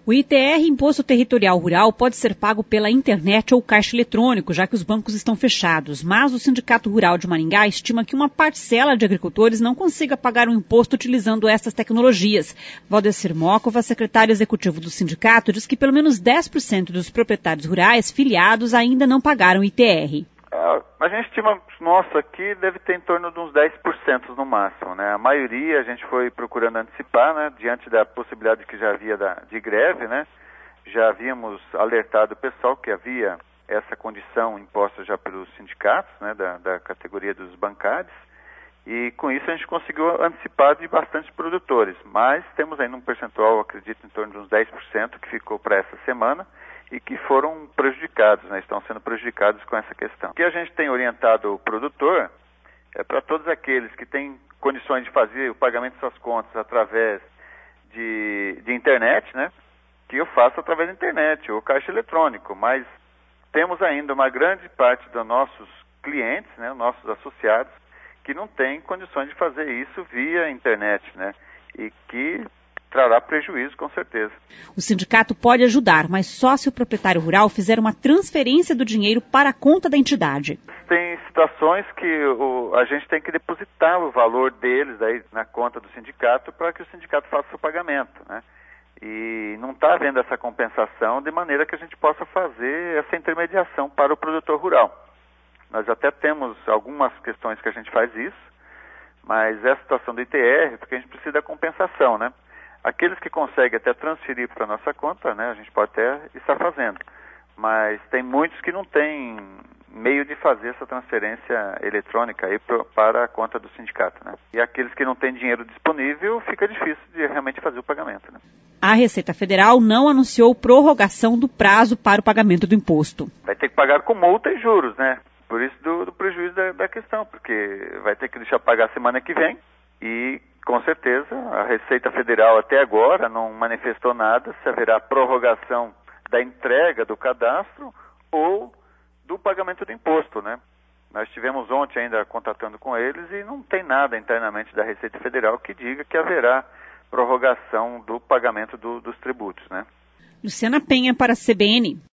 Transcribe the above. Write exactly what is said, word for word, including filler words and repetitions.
O I T R, Imposto Territorial Rural, pode ser pago pela internet ou caixa eletrônico, já que os bancos estão fechados. Mas o Sindicato Rural de Maringá estima que uma parcela de agricultores não consiga pagar o imposto utilizando essas tecnologias. Valdecir Mócova, secretário executivo do sindicato, diz que pelo menos dez por cento dos proprietários rurais filiados ainda não pagaram I T R. É, a gente estima, nossa, aqui deve ter em torno de uns dez por cento no máximo, né? A maioria a gente foi procurando antecipar, né? Diante da possibilidade que já havia da, de greve, né? Já havíamos alertado o pessoal que havia essa condição imposta já pelos sindicatos, né? Da, da categoria dos bancários. E com isso a gente conseguiu antecipar de bastante produtores. Mas temos ainda um percentual, acredito, em torno de uns dez por cento que ficou para essa semana e que foram prejudicados, né? Estão sendo prejudicados com essa questão. O que a gente tem orientado o produtor é para todos aqueles que têm condições de fazer o pagamento de suas contas através de, de internet, né? Que eu faço através da internet ou caixa eletrônico, mas temos ainda uma grande parte dos nossos clientes, né? Nossos associados, que não têm condições de fazer isso via internet, né? E que trará prejuízo, com certeza. O sindicato pode ajudar, mas só se o proprietário rural fizer uma transferência do dinheiro para a conta da entidade. Tem situações que o, a gente tem que depositar o valor deles aí na conta do sindicato para que o sindicato faça o pagamento, né? E não está havendo essa compensação de maneira que a gente possa fazer essa intermediação para o produtor rural. Nós até temos algumas questões que a gente faz isso, mas essa situação do I T R, porque a gente precisa da compensação, né? Aqueles que conseguem até transferir para a nossa conta, né, a gente pode até estar fazendo. Mas tem muitos que não têm meio de fazer essa transferência eletrônica aí pro, para a conta do sindicato, né? E aqueles que não têm dinheiro disponível, fica difícil de realmente fazer o pagamento, né? A Receita Federal não anunciou prorrogação do prazo para o pagamento do imposto. Vai ter que pagar com multa e juros, né? Por isso do, do prejuízo da, da questão, porque vai ter que deixar pagar semana que vem e com certeza, a Receita Federal até agora não manifestou nada se haverá prorrogação da entrega do cadastro ou do pagamento do imposto, né? Nós estivemos ontem ainda contatando com eles e não tem nada internamente da Receita Federal que diga que haverá prorrogação do pagamento do, dos tributos, né? Luciana Penha para a C B N.